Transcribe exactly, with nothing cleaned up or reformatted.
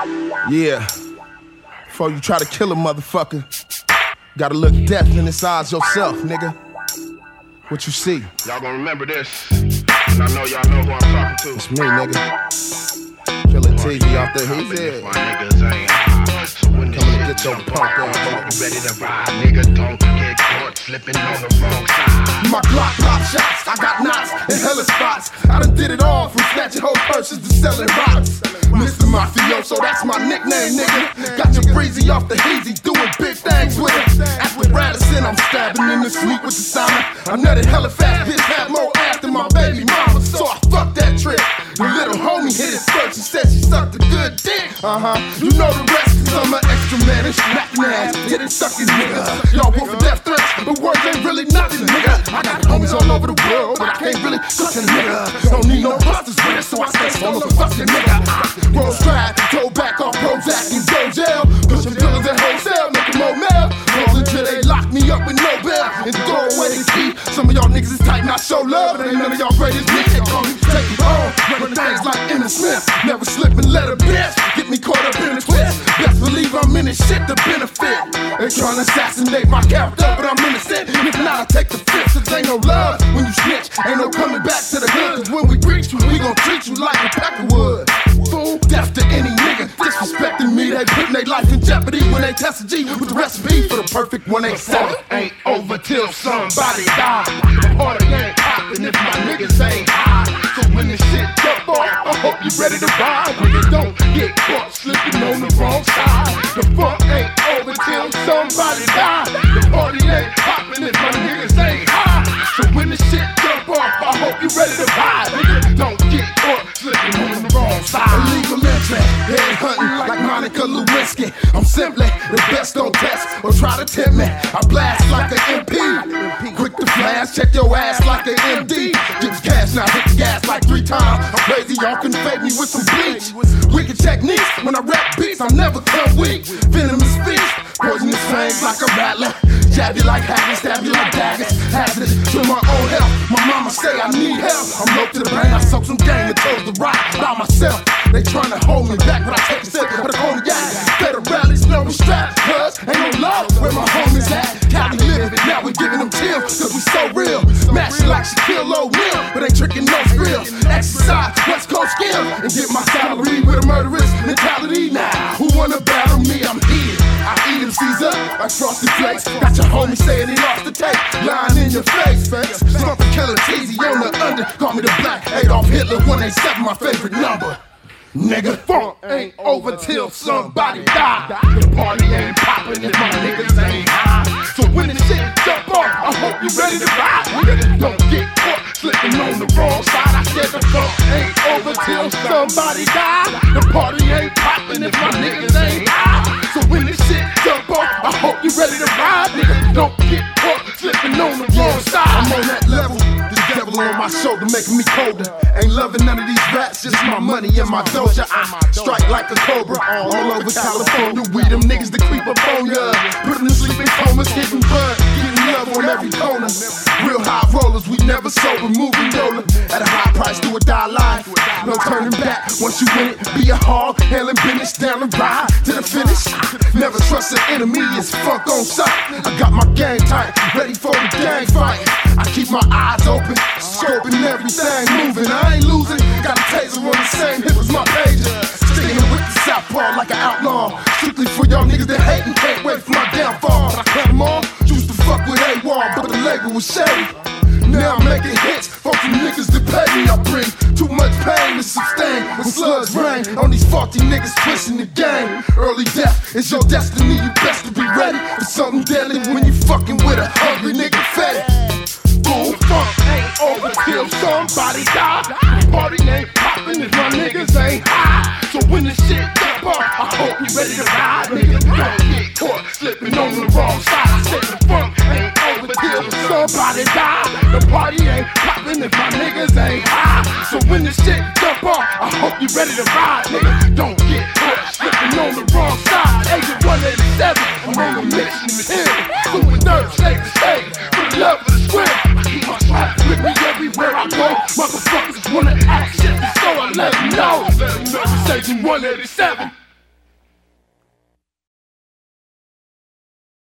Yeah. Before you try to kill a motherfucker, gotta look death in its eyes yourself, nigga. What you see? Y'all gonna remember this, and I know y'all know who I'm talking to. It's me, nigga. Killer T V off the heat. If my niggas ain't high, so when this Coming to shit get your jump punk off, ass, I hope nigga. you ready to ride, nigga. Don't get caught slipping on the wrong side. My Glock pop shots, I got knots and hella spots. I done did it all from snatching whole purses to selling rocks. Mister Mafioso, that's my nickname, nigga. Got your breezy off the hazy, doing big things with it. After Radisson, I'm stabbing in the sleep with the Simon. I nutted hella fast, bitch had more ass than my baby mama, so I fucked that trick. The little homie hit it first, she said she sucked a good dick. Uh-huh, you know the rest, cause I'm an extra man and smacking ass, getting sucking nigga. Y'all want for death threats, but words ain't really nothing, nigga. I got homies all over the world, but I can't really touch a nigga. Don't need no busters with it, so I stay solo for fucking nigga. Roll stride, go back off Prozac and go jail. Push some killers at wholesale, make them more mail. Roll until they lock me up with no bail and throw away the key. Some of y'all niggas is tight, not show love, but ain't none of y'all great as me. They call me take it on, running things like Emmitt Smith. Never slip and let a bitch get me caught up in a twist. Best believe I'm in this shit to benefit. They trying to assassinate my character, but I'm innocent. If not, I take the fifth, cause ain't no love when you snitch. Ain't no coming back to the hood, cause when we reach you, we gon' treat you like a pack of wood. Fool, death to any nigga disrespecting me. They putting their life in jeopardy when they test a G with the recipe for the perfect one eighty-seven. Ain't over till somebody die. The party ain't poppin' if my niggas ain't high. So when this shit jump off, I hope you ready to ride. Niggas don't get caught slipping on the wrong side. The funk ain't over till somebody die. The party ain't poppin' if my niggas ain't high. So when this shit jump off, I hope you ready to ride. Niggas don't get caught slipping on the wrong side. Illegal entry, head hunting like Monica Lewinsky. I'm simply the best on test or try to tempt me. I blast like an M P. Quick to flash, check your ass like an M D. Get the cash now, hit the gas like three times. I'm crazy, y'all can fade me with some bleach. Wicked techniques, when I rap beats, I never come weak. Venomous speech, poisonous fangs like a rattler. Jab you like haggis, stab you like daggers. Hazardous to my own health. My mama say I need help. I'm low to the brain, I soak some game and chose to rock by myself. They tryna hold me back, but I take a sip of the cognac. Better rallies, no strap, cuz ain't no love where my homies at. Cali living, now we giving them chills, cause we so real. Smash it like Shaquille O'Neal, but ain't tricking no skills. Exercise, West Coast skill, and get my salary with a murderous mentality. Now, who wanna battle me? I'm here. I eat them Caesar like Frosted Flakes. Got your homie saying he lost the tape. Lying in your face, face. Something Killer Teasy on the under. Call me the Black Adolf Hitler, one eighty-seven, my favorite number. Nigga, funk ain't over till somebody die. The party ain't poppin' if my niggas ain't high. So when the shit jump off, I hope you ready to ride. Niggas don't get caught slipping on the wrong side. I said the funk ain't over till somebody die. The party ain't poppin' if my niggas ain't high. So when the shit jump off, I hope you ready to ride. Niggas don't get caught slipping on the wrong side. I'm on that level. The devil on my shoulder making me colder. Ain't loving none of these rats, just my money and my doja. I strike like a cobra all over California. We them niggas that creep up on ya. Put them to sleep in comas, hitting bud, getting love on every corner. Real high rollers, we never sober, moving Yola. At a high price, do or die life. No turning back, once you win it, be a hog. Handling business down the ride to the finish. Never trust an enemy, it's funk on sight. I got my game tight, ready for the gang fight. I keep my eyes open, scoping everything moving. I ain't losing, got a taser on the same hip as my pager. Sticking with the southpaw like an outlaw. Strictly for y'all niggas that hate and can't wait for my downfall. I cut them all, used to fuck with A-Wall, but the label was shady. Now I'm making hits for some niggas that pay me. I bring too much pain to sustain when slugs rain on these faulty niggas twisting the game. Early death is your destiny, you best to be ready for something deadly when you fucking with a hungry nigga fed. Fool, funk ain't over till somebody die. The party ain't poppin' if my niggas ain't high. So when the shit jump off, I hope you ready to ride. Niggas don't get caught slipping on the wrong side. I said the funk ain't over till somebody die. The party ain't poppin' if my niggas ain't high. So when the shit jump off, I hope you ready to ride. Niggas don't get caught slipping on the wrong side. Agent one eighty-seven, I'm on a mission with him. Doing dirt, slave to stage, for the love of the script. I keep my strap with me everywhere I go. Motherfuckers wanna act shit, so I let them know. Agent one eighty-seven.